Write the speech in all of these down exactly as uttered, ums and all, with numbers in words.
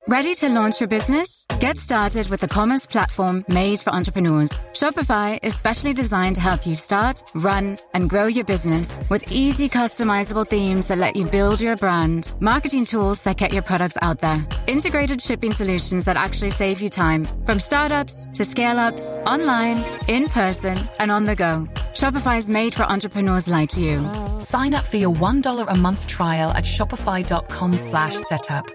Ready to launch your business? Get started with the commerce platform made for entrepreneurs. Shopify is specially designed to help you start, run, and grow your business with easy customizable themes that let you build your brand, marketing tools that get your products out there, integrated shipping solutions that actually save you time, from startups to scale-ups, online, in person, and on the go. Shopify is made for entrepreneurs like you. Sign up for your one dollar a month trial at shopify.com slash setup.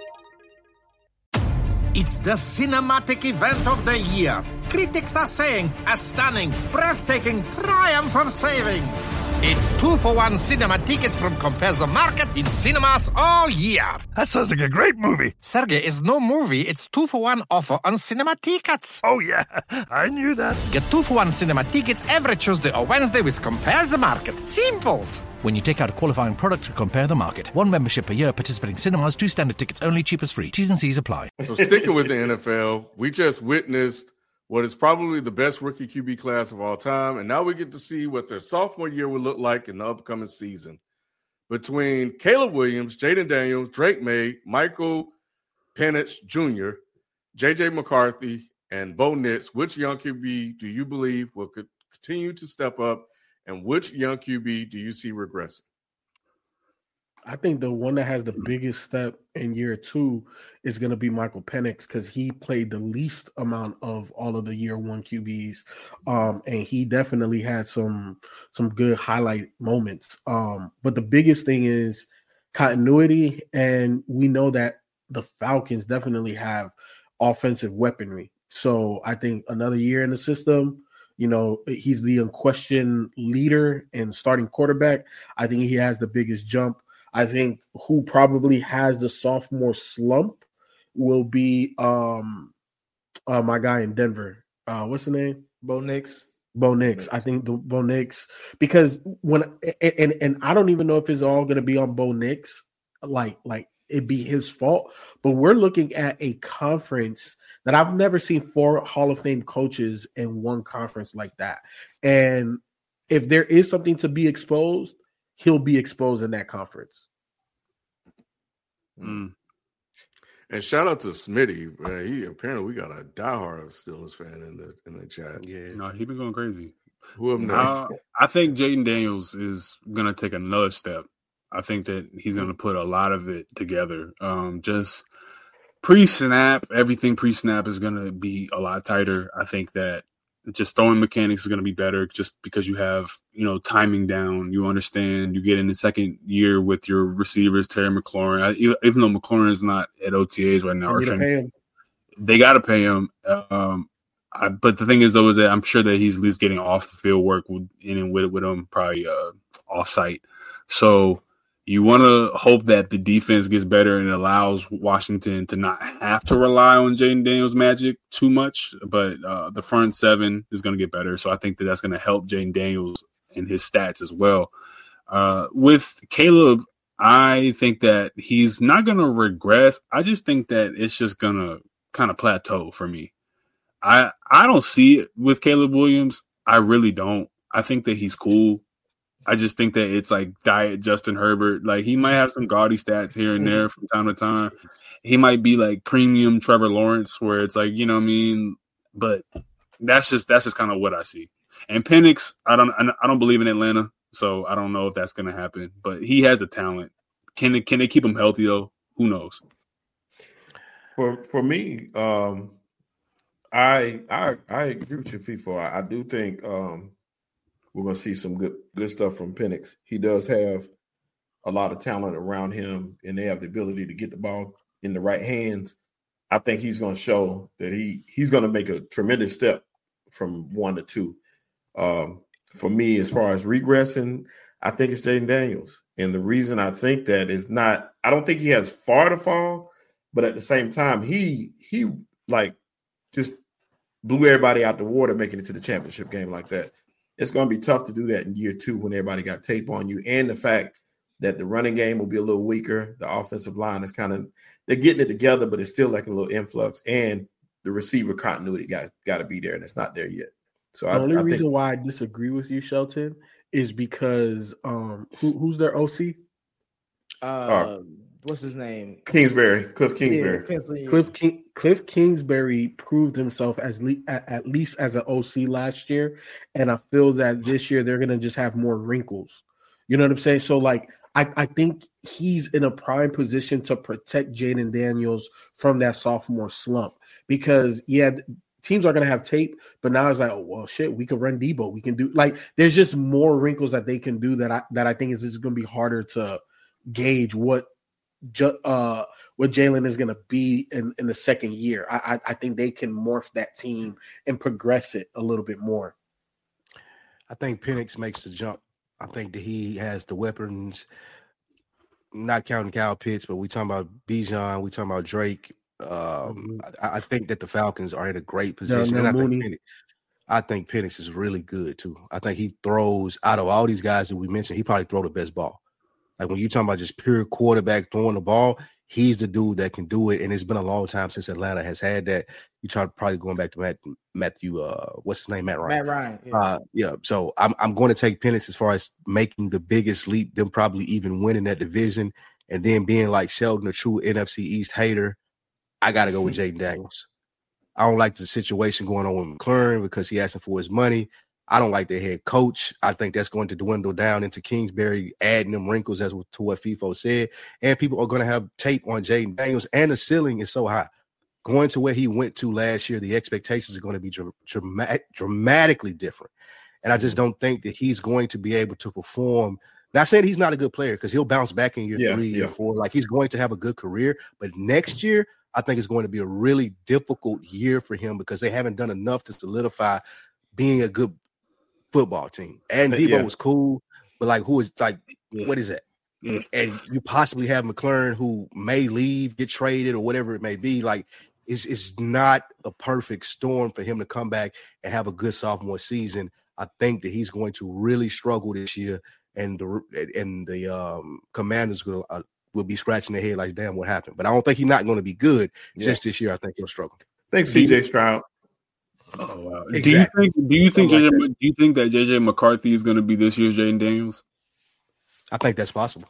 It's the cinematic event of the year. Critics are saying a stunning, breathtaking triumph of savings. It's two for one cinema tickets from Compare the Market in cinemas all year. That sounds like a great movie. Sergey, is no movie. It's two for one offer on cinema tickets. Oh, yeah. I knew that. Get two for one cinema tickets every Tuesday or Wednesday with Compare the Market. Simples. When you take out a qualifying product to Compare the Market. One membership per year, participating cinemas, two standard tickets only, cheapest free. T's and C's apply. So sticking with the N F L, we just witnessed what is probably the best rookie Q B class of all time, and now we get to see what their sophomore year will look like in the upcoming season. Between Caleb Williams, Jaden Daniels, Drake May, Michael Penix Junior, J J McCarthy, and Bo Nix, which young Q B do you believe will continue to step up, and which young Q B do you see regressing? I think the one that has the biggest step in year two is going to be Michael Penix because he played the least amount of all of the year one Q Bs, um, and he definitely had some some good highlight moments. Um, but the biggest thing is continuity, and we know that the Falcons definitely have offensive weaponry. So I think another year in the system, you know, he's the unquestioned leader and starting quarterback. I think he has the biggest jump. I think who probably has the sophomore slump will be um, uh, my guy in Denver. Uh, what's the name? Bo Nix. Bo Nix. I think the Bo Nix, because when and, and and I don't even know if it's all going to be on Bo Nix, like like it'd be his fault. But we're looking at a conference that I've never seen four Hall of Fame coaches in one conference like that. And if there is something to be exposed, he'll be exposed in that conference. Mm. And shout out to Smitty. Man, he apparently we got a diehard Steelers fan in the in the chat. Yeah, no, he been going crazy. Who up next? Uh, I think Jaden Daniels is gonna take another step. I think that he's gonna put a lot of it together. Um, just pre-snap, everything pre-snap is gonna be a lot tighter. I think that just throwing mechanics is going to be better just because you have, you know, timing down. You understand. You get in the second year with your receivers, Terry McLaurin. I, even though McLaurin is not at O T As right now, or training, they got to pay him. Um, I, but the thing is, though, is that I'm sure that he's at least getting off the field work with, in and with, with him, probably uh, off site. So you want to hope that the defense gets better and it allows Washington to not have to rely on Jaden Daniels' magic too much. But uh, the front seven is going to get better. So I think that that's going to help Jaden Daniels and his stats as well. Uh, with Caleb, I think that he's not going to regress. I just think that it's just going to kind of plateau for me. I I don't see it with Caleb Williams. I really don't. I think that he's cool. I just think that it's like diet Justin Herbert. Like he might have some gaudy stats here and there from time to time. He might be like premium Trevor Lawrence, where it's like, you know what I mean? But that's just that's just kind of what I see. And Penix, I don't I don't believe in Atlanta, so I don't know if that's going to happen. But he has the talent. Can they can they keep him healthy though? Who knows? For for me, um, I I I agree with you, FIFO. I, I do think um, we're going to see some good good stuff from Penix. He does have a lot of talent around him, and they have the ability to get the ball in the right hands. I think he's going to show that he he's going to make a tremendous step from one to two. Um, for me, as far as regressing, I think it's Jaden Daniels. And the reason I think that is not – I don't think he has far to fall, but at the same time, he he like just blew everybody out the water making it to the championship game like that. It's going to be tough to do that in year two when everybody got tape on you, and the fact that the running game will be a little weaker. The offensive line is kind of – they're getting it together, but it's still like a little influx, and the receiver continuity got got to be there, and it's not there yet. So the I, only I reason think, why I disagree with you, Shelton, is because um, who, who's their O C? Uh, what's his name? Kingsbury, Cliff Kingsbury. Yeah, Cliff King, Cliff Kingsbury proved himself as le- at, at least as an O C last year, and I feel that this year they're gonna just have more wrinkles. You know what I'm saying? So like, I, I think he's in a prime position to protect Jaden Daniels from that sophomore slump because yeah. Teams are going to have tape, but now it's like, oh, well, shit, we can run Debo. We can do like there's just more wrinkles that they can do that I that I think is just going to be harder to gauge what ju- uh, what Jalen is going to be in, in the second year. I, I I think they can morph that team and progress it a little bit more. I think Penix makes the jump. I think that he has the weapons, not counting Kyle Pitts, but we talking about Bijan, we talking about Drake. Um, I, I think that the Falcons are in a great position. No, no, and I think, Mooney. Penix, I think Penix is really good too. I think he throws out of all these guys that we mentioned, he probably throw the best ball. Like when you're talking about just pure quarterback throwing the ball, he's the dude that can do it. And it's been a long time since Atlanta has had that. You try probably going back to Matt, Matthew, uh, what's his name, Matt Ryan. Matt Ryan. Yeah. Uh, yeah. So I'm I'm going to take Penix as far as making the biggest leap, them probably even winning that division, and then being like Sheldon, a true N F C East hater. I got to go with Jaden Daniels. I don't like the situation going on with McLaurin because he asking for his money. I don't like the head coach. I think that's going to dwindle down into Kingsbury, adding them wrinkles as to what FIFO said. And people are going to have tape on Jaden Daniels, and the ceiling is so high. Going to where he went to last year, the expectations are going to be dra- dramatic, dramatically different. And I just don't think that he's going to be able to perform. Not saying he's not a good player because he'll bounce back in year yeah, three, yeah. year four. Like he's going to have a good career. But next year, I think it's going to be a really difficult year for him because they haven't done enough to solidify being a good football team. And Debo yeah. was cool, but like, who is like, Yeah. what is that? Yeah. And you possibly have McLaurin who may leave, get traded, or whatever it may be. Like, it's it's not a perfect storm for him to come back and have a good sophomore season. I think that he's going to really struggle this year, and the and the um, Commanders will uh, will be scratching their head like, damn, what happened? But I don't think he's not going to be good yeah. just this year. I think he'll struggle. Thanks, C J Stroud. Oh wow! Exactly. Do you think? Do you think? Like J J, do you think that J J McCarthy is going to be this year's Jaden Daniels? I think that's possible.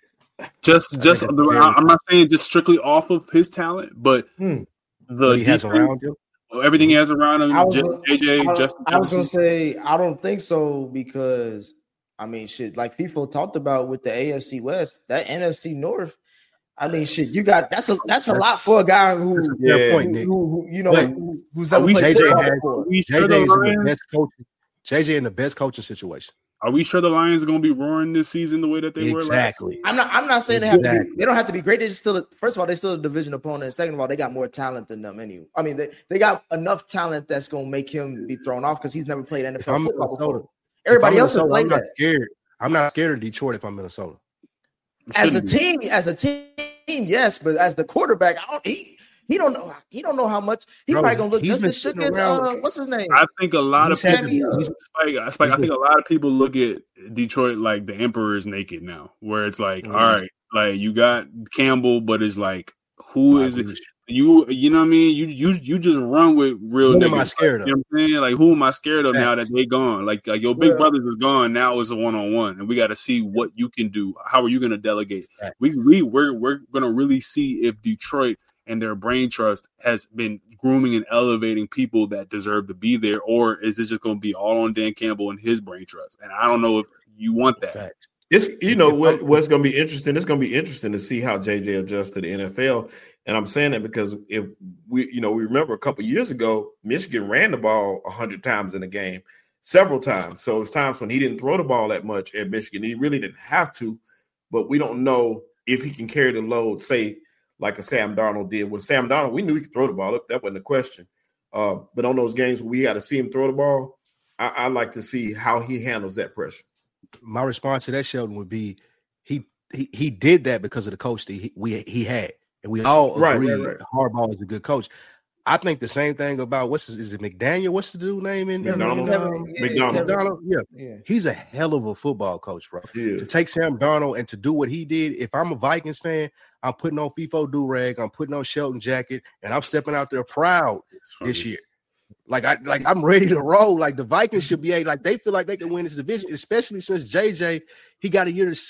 Just, I just. think The, I, I'm not saying just strictly off of his talent, but hmm. the what he has defense, around him, everything he has around him. I was, J, gonna- JJ, I, Justin I was gonna Jefferson. say I don't think so because I mean shit like FIFO talked about with the A F C West, that N F C North. I mean shit, you got that's a that's a lot for a guy who, That's a Yeah. fair point, who, Nick. who, who you know But who, who's are never we played J J football has- before. Are we sure J J is the in the Lions? best coaching. J J in the best coaching situation. Are we sure the Lions are going to be roaring this season the way that they were? Last? Exactly. I'm not. I'm not saying they have to be. Exactly. They don't have to be great. They're just still. First of all, they're still a division opponent. And second of all, they got more talent than them. Anyway, I mean, they, they got enough talent that's going to make him be thrown off because he's never played N F L I'm football Minnesota, before. Everybody if I'm else has Minnesota, played I'm not that. scared. I'm not scared of Detroit if I'm Minnesota. As a Shouldn't be. team, as a team, yes, but as the quarterback, I don't. He he don't know. He don't know how much. He's Bro, probably gonna look he's just been as shook sitting as around- uh, what's his name? I think a lot of He's had people. to- he's- Spike, Spike, I think a lot of people look at Detroit like the Emperor is naked now, where it's like, Mhm. all right, like you got Campbell, but it's like, who I is agree it? with You, you know what I mean? You, you, you just run with real. Who am I niggas. scared Like, you know what I'm saying? Like, who am I scared of now that Facts. they gone? Like, like your big Well- brothers is gone. Now it's a one on one, and we got to see what you can do. How are you going to delegate? Facts. We, we, we're, we're going to really see if Detroit and their brain trust has been grooming and elevating people that deserve to be there, or is this just going to be all on Dan Campbell and his brain trust? And I don't know if you want that. Facts. It's you know what what's going to be interesting. It's going to be interesting to see how J J adjusts to the N F L. And I'm saying that because if we, you know, we remember a couple years ago, Michigan ran the ball a hundred times in a game, several times. So it's times when he didn't throw the ball that much at Michigan. He really didn't have to, but we don't know if he can carry the load, say, like a Sam Darnold did. With Sam Darnold, we knew he could throw the ball. That wasn't a question. Uh, but on those games where we got to see him throw the ball, I, I like to see how he handles that pressure. My response to that, Sheldon, would be he he he did that because of the coach that he we he had, and we all Right, agree right, right. Harbaugh is a good coach. I think the same thing about what's his, is it McDaniel? What's the dude name in, in, McDonald. in um, Yeah, McDonald. yeah, McDonald? Yeah, yeah. he's a hell of a football coach, bro. He To is. take Sam Darnold and to do what he did, if I'm a Vikings fan, I'm putting on FIFO do-rag, I'm putting on Shelton jacket, and I'm stepping out there proud this year. Like I like I'm ready to roll. Like the Vikings should be able, like they feel like they can win this division, especially since J J he got a year to sit.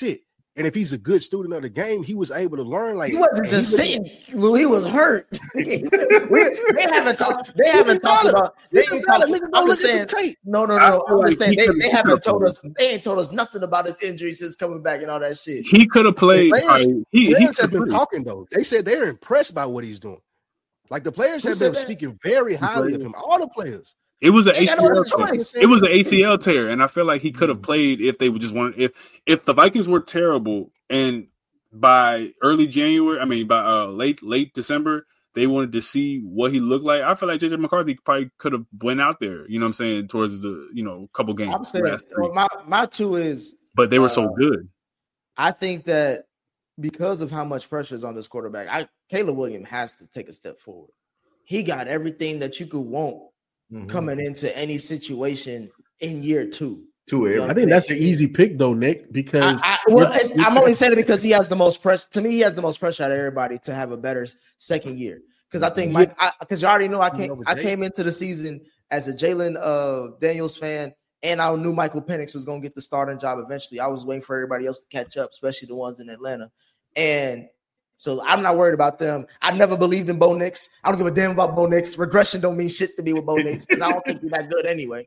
And if he's a good student of the game, he was able to learn. Like he wasn't just he sitting, Lou. He was hurt. they haven't talked. They haven't talked about. They ain't talked. I'm just saying. No, no, no. I'm just saying. They, they haven't told us. They ain't told us nothing about his injuries since coming back and all that shit. He could have played. The players, uh, he, players he have been talking though. They said they're impressed by what he's doing. Like the players Who have said been that? speaking very highly of him. All the players. It was an They got A C L no tear. choice. It was an A C L tear, and I feel like he could have played if they would just wanted. If if the Vikings were terrible, and by early January, I mean by uh, late late December, they wanted to see what he looked like. I feel like J J McCarthy probably could have went out there. You know what I'm saying? Towards the you know couple games. I'm saying last three. well, my my two is, But they were uh, so good. I think that because of how much pressure is on this quarterback, I Caleb Williams has to take a step forward. He got everything that you could want mm-hmm. coming into any situation in year two. Two You know I think that's an easy pick though, Nick, because I, I, well, it's, I'm only saying it because he has the most pressure. To me, he has the most pressure out of everybody to have a better second year. Because I think Mike, because you already know I came, I came into the season as a Jalen uh, Daniels fan, and I knew Michael Penix was going to get the starting job eventually. I was waiting for everybody else to catch up, especially the ones in Atlanta. And so I'm not worried about them. I never believed in Bo Nix. I don't give a damn about Bo Nix. Regression don't mean shit to me with Bo Nix because I don't think he's that good anyway.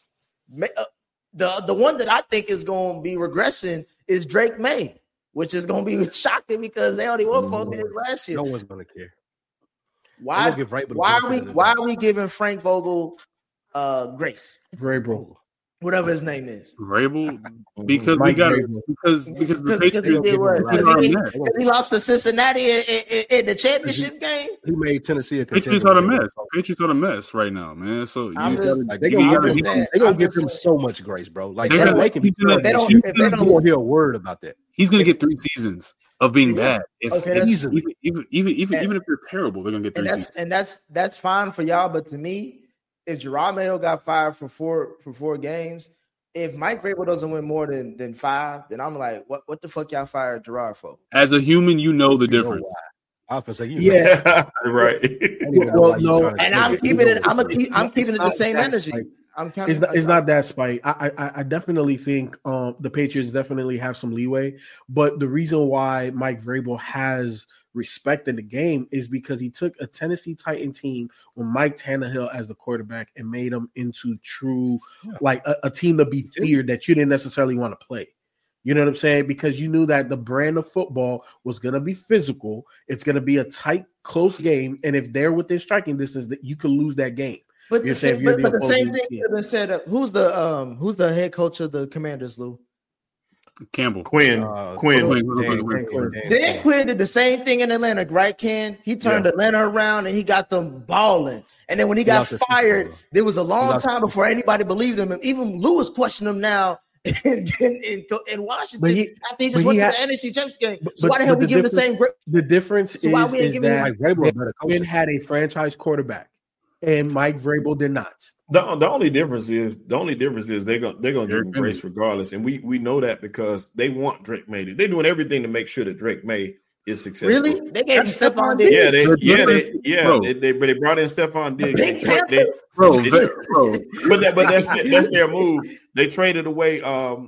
The, the one that I think is going to be regressing is Drake May, which is going to be shocking because they only won four games last year. No one's going to care. Why, why are we why are we giving Frank Vogel uh, grace? Vrabel. Whatever his name is, Vrabel, because Mike we got Vrabel. because because the because he, did what? Patriots Because he, are a mess. because he lost to Cincinnati in, in, in the championship game. He made Tennessee a contender. Patriots are a mess. Patriots are a mess right now, man. So I'm you, just- Like, they you gonna, gotta give give him, him- they gonna I'm give just him so much grace, bro. Like They're they're gonna- making me he's gonna- feel they that don't- shit. if they don't- You won't hear a word about that. he's gonna get three seasons of being Yeah. bad. If, Okay, if- that's- even, even even even And- even if they're terrible, they're gonna get And three that's seasons. and that's that's fine for y'all. But to me, if Gerard Mayo got fired for four for four games, if Mike Vrabel doesn't win more than, than five, then I'm like, what what the fuck y'all fired Gerard for? As a human, you know the You know difference. why. I was gonna say, you Yeah. right. I don't even know Well, why you no, trying to And do I'm it. keeping You it. know I'm a what keep, I'm It's keeping it the not same that energy. spike. I'm kind It's of. not, it's not that spite. I, I I definitely think um, the Patriots definitely have some leeway, but the reason why Mike Vrabel has respect in the game is because he took a Tennessee Titan team with Mike Tannehill as the quarterback and made them into true, Yeah. like a, a team to be feared that you didn't necessarily want to play. You know what I'm saying? Because you knew that the brand of football was going to be physical. It's going to be a tight, close game, and if they're within striking distance, that you could lose that game. But You're the saying same, if you're but, the but the same opposing thing team. could have been said. Of, who's the um who's the head coach of the Commanders, Lou? Campbell. Quinn. Uh, Quinn. Quinn. Dan- Quinn. Dan- Dan- Dan Quinn did the same thing in Atlanta, right, Ken? He turned Yeah. Atlanta around and he got them balling. And then when he He got lost his fired, Super Bowl. there was a long lost time his before anybody believed him. And even Lewis questioned him now in, in, in, in Washington But he- after he but just went he to had- the N F C Championship game. But- so why the hell but we the give him the difference- same grip? The difference So why is, we ain't is giving that him- Mike Vrabel a better coach. Quinn had a franchise quarterback, and Mike Vrabel did not. The, the only difference is the only difference is they're gonna they're gonna give him Derrick grace regardless, and we we know that because they want Drake May. They're doing everything to make sure that Drake May is successful. Really? They gave him That's Stephon Stephon Diggs. Yeah, they Bro, yeah they yeah bro. they, they but they brought in Stephon Diggs. Big They, tra- Panther? they, Bro, they- ve- bro, but that, but that's that's their move. They traded away um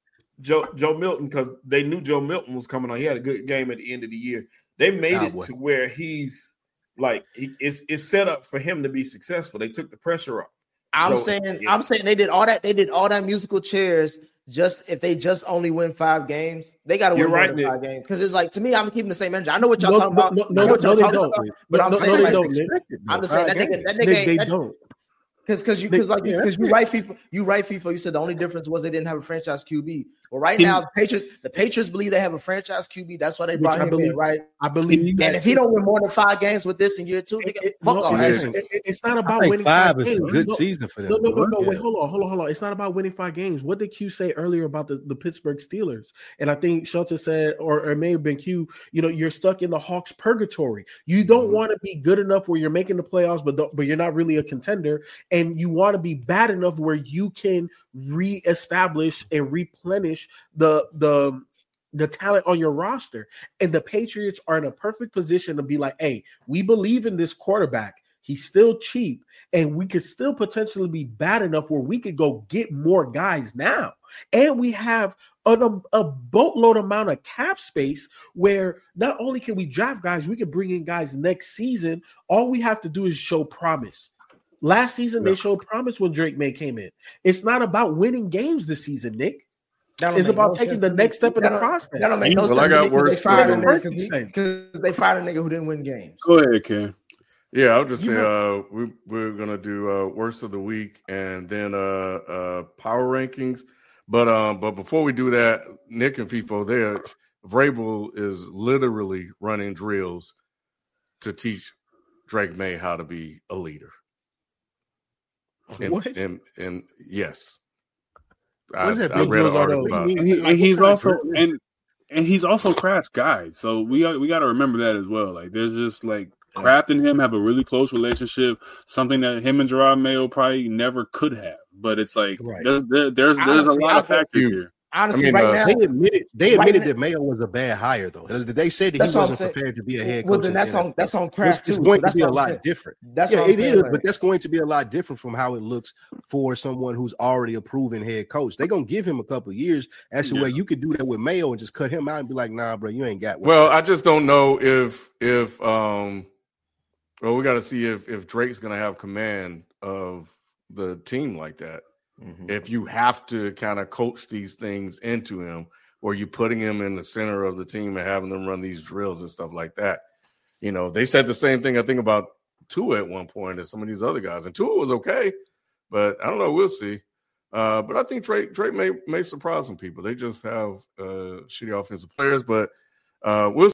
Joe Joe Milton because they knew Joe Milton was coming on. He had a good game at the end of the year. They made Cowboy. it to where he's like he, it's it's set up for him to be successful. They took the pressure off. I'm So, saying, yeah. I'm saying they did all that. They did all that musical chairs. Just if they just only win five games, they got to win You're more right, than Nick. five games. Because it's like to me, I'm keeping the same energy. I know what y'all No, talking no, about. no, I no, know what no, y'all they talking don't. about, but No, I'm no, saying, no, they like, don't, Nick. I'm just saying that Five nigga, that Nick, nigga, they that, don't. Because because you They- because like yeah, because you yeah. right FIFA you right FIFA you said the only difference was they didn't have a franchise Q B. Well, right Can- now the Patriots the Patriots believe they have a franchise Q B. That's why they Which brought I him believe- in, right? I believe that And if he don't win more than five games with this in year two, It- nigga, it- fuck no, all it's, that listen, shit. it- it's not I about think winning five five is a games. good No, season for them. No, no, no, no. Yeah. Wait, hold on, hold on, hold on. It's not about winning five games. What did Q say earlier about the, the Pittsburgh Steelers? And I think Shelton said, or, or it may have been Q, you know, you're stuck in the Hawks purgatory. You don't Mm-hmm. want to be good enough where you're making the playoffs, but don't, but you're not really a contender. And you want to be bad enough where you can reestablish and replenish the the the talent on your roster. And the Patriots are in a perfect position to be like, hey, we believe in this quarterback. He's still cheap, and we could still potentially be bad enough where we could go get more guys now. And we have a, a boatload amount of cap space where not only can we draft guys, we can bring in guys next season. All we have to do is show promise. Last season, yeah. they showed promise when Drake May came in. It's not about winning games this season, Nick. It's about no taking the next step in the process. That don't make no well, I got worse because they fired a nigga who didn't win games. Go ahead, Ken. Yeah, I would just say uh, we, we're going to do uh, worst of the week and then uh, uh, power rankings. But um, but before we do that, Nick and FIFO there, Vrabel is literally running drills to teach Drake May how to be a leader. And, what? And, and yes, I, I read an article about and, he, and he's also and and he's also Kraft's guy, so we got, we got to remember that as well. Like, there's just like Kraft and him have a really close relationship, something that him and Gerard Mayo probably never could have. But it's like right. there's there, there's there's honestly, a lot of factors you, here. Honestly, I mean, right uh, now, They admitted they right admitted now, that Mayo was a bad hire, though. They said that That's he what I'm wasn't saying. prepared to be a head coach. Well, then in that's the on N F L. that's on Kraft It's, it's too. going So that's to be a what I'm lot saying. different. That's yeah, what I'm it saying, is, like- but that's going to be a lot different from how it looks for someone who's already a proven head coach. They're gonna give him a couple of years. That's the Yeah. way you could do that with Mayo and just cut him out and be like, nah, bro, you ain't got one. Well, I just don't know if if um well, we got to see if if Drake's going to have command of the team like that. Mhm. If you have to kind of coach these things into him, or you putting him in the center of the team and having them run these drills and stuff like that. You know, they said the same thing I think about Tua at one point and some of these other guys, and Tua was okay, but I don't know. We'll see. Uh, but I think Drake Drake may may surprise some people. They just have uh, shitty offensive players, but uh, we'll